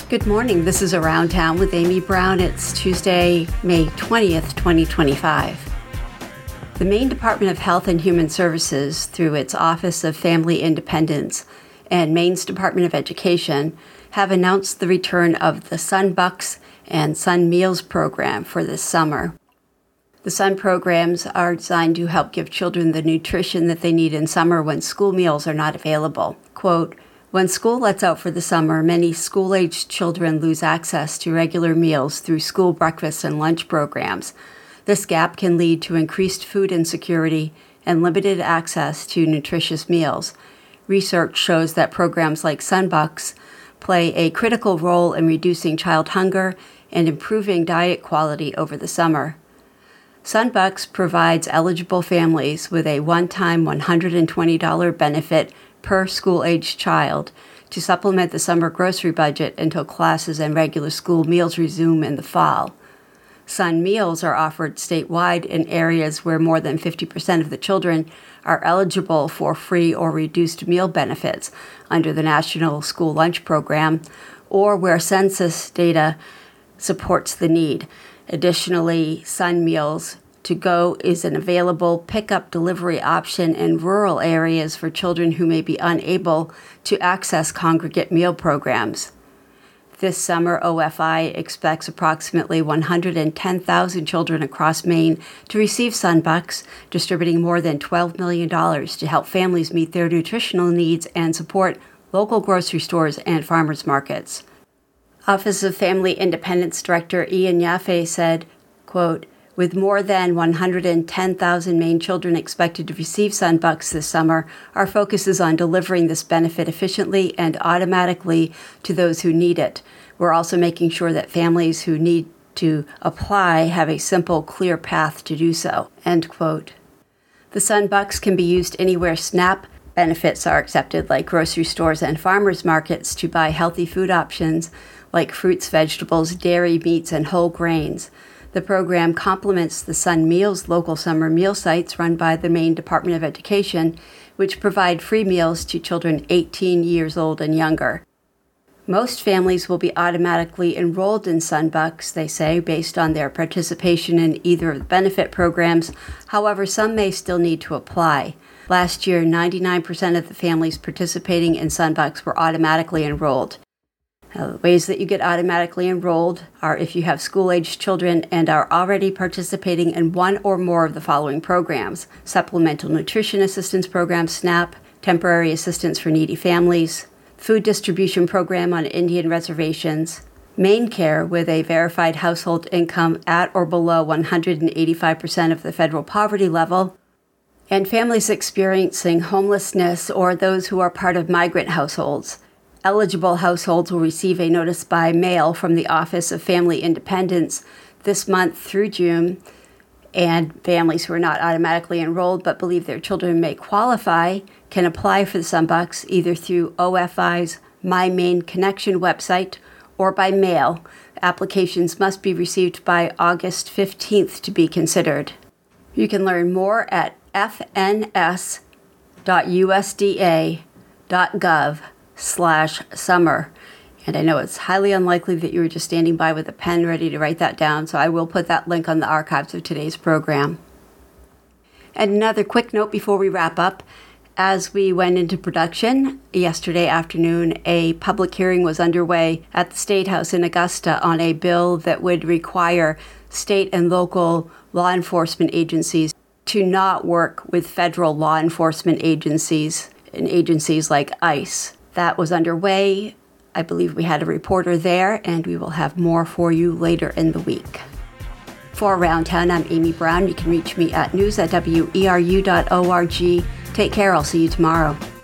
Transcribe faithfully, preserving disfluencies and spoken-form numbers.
Good morning. This is Around Town with Amy Brown. It's Tuesday, May twentieth, twenty twenty-five. The Maine Department of Health and Human Services, through its Office of Family Independence and Maine's Department of Education, have announced the return of the Sunbucks and Sun Meals program for this summer. The Sun programs are designed to help give children the nutrition that they need in summer when school meals are not available. Quote, "When school lets out for the summer, many school-aged children lose access to regular meals through school breakfast and lunch programs. This gap can lead to increased food insecurity and limited access to nutritious meals. Research shows that programs like Sunbucks play a critical role in reducing child hunger and improving diet quality over the summer. Sunbucks provides eligible families with a one-time one hundred twenty dollars benefit per school-aged child to supplement the summer grocery budget until classes and regular school meals resume in the fall. Sun Meals are offered statewide in areas where more than fifty percent of the children are eligible for free or reduced meal benefits under the National School Lunch Program, or where census data supports the need. Additionally, Sun Meals to Go is an available pickup delivery option in rural areas for children who may be unable to access congregate meal programs. This summer, O F I expects approximately one hundred ten thousand children across Maine to receive Sunbucks, distributing more than twelve million dollars to help families meet their nutritional needs and support local grocery stores and farmers markets. Office of Family Independence Director Ian Yaffe said, quote, "With more than one hundred ten thousand Maine children expected to receive Sunbucks this summer, our focus is on delivering this benefit efficiently and automatically to those who need it. We're also making sure that families who need to apply have a simple, clear path to do so." End quote. The Sunbucks can be used anywhere SNAP benefits are accepted, like grocery stores and farmers markets, to buy healthy food options like fruits, vegetables, dairy, meats, and whole grains. The program complements the Sun Meals local summer meal sites run by the Maine Department of Education, which provide free meals to children eighteen years old and younger. Most families will be automatically enrolled in Sunbucks, they say, based on their participation in either of the benefit programs. However, some may still need to apply. Last year, ninety-nine percent of the families participating in Sunbucks were automatically enrolled. Now, the ways that you get automatically enrolled are if you have school-aged children and are already participating in one or more of the following programs: Supplemental Nutrition Assistance Program, SNAP, Temporary Assistance for Needy Families, Food Distribution Program on Indian Reservations, MaineCare with a verified household income at or below one hundred eighty-five percent of the federal poverty level, and families experiencing homelessness or those who are part of migrant households. Eligible households will receive a notice by mail from the Office of Family Independence this month through June, and families who are not automatically enrolled but believe their children may qualify can apply for the Sunbucks either through O F I's My Maine Connection website or by mail. Applications must be received by August fifteenth to be considered. You can learn more at f n s dot u s d a dot gov slash summer. And I know it's highly unlikely that you were just standing by with a pen ready to write that down, so I will put that link on the archives of today's program. And another quick note before we wrap up. As we went into production yesterday afternoon, a public hearing was underway at the State House in Augusta on a bill that would require state and local law enforcement agencies to not work with federal law enforcement agencies and agencies like ICE. That was underway. I believe we had a reporter there, and we will have more for you later in the week. For Around Town, I'm Amy Brown. You can reach me at news at w e r u dot org. Take care. I'll see you tomorrow.